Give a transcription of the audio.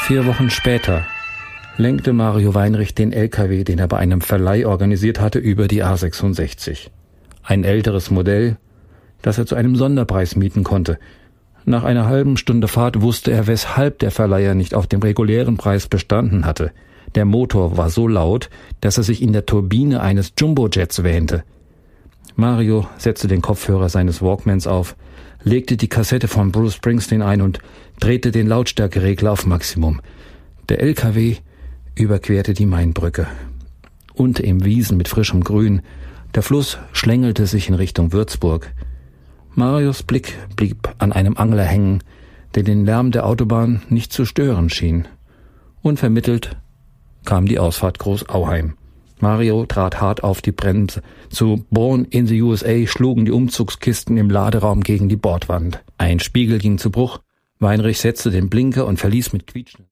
4 Wochen später lenkte Mario Weinrich den LKW, den er bei einem Verleih organisiert hatte, über die A66. Ein älteres Modell, das er zu einem Sonderpreis mieten konnte. Nach einer halben Stunde Fahrt wusste er, weshalb der Verleiher nicht auf dem regulären Preis bestanden hatte. Der Motor war so laut, dass er sich in der Turbine eines Jumbojets wähnte. Mario setzte den Kopfhörer seines Walkmans auf, legte die Kassette von Bruce Springsteen ein und drehte den Lautstärkeregler auf Maximum. Der LKW überquerte die Mainbrücke. Unter im Wiesen mit frischem Grün. Der Fluss schlängelte sich in Richtung Würzburg. Marios Blick blieb an einem Angler hängen, der den Lärm der Autobahn nicht zu stören schien. Unvermittelt kam die Ausfahrt Großauheim. Mario trat hart auf die Bremse. Zu Born in the USA schlugen die Umzugskisten im Laderaum gegen die Bordwand. Ein Spiegel ging zu Bruch. Weinrich setzte den Blinker und verließ mit quietschenden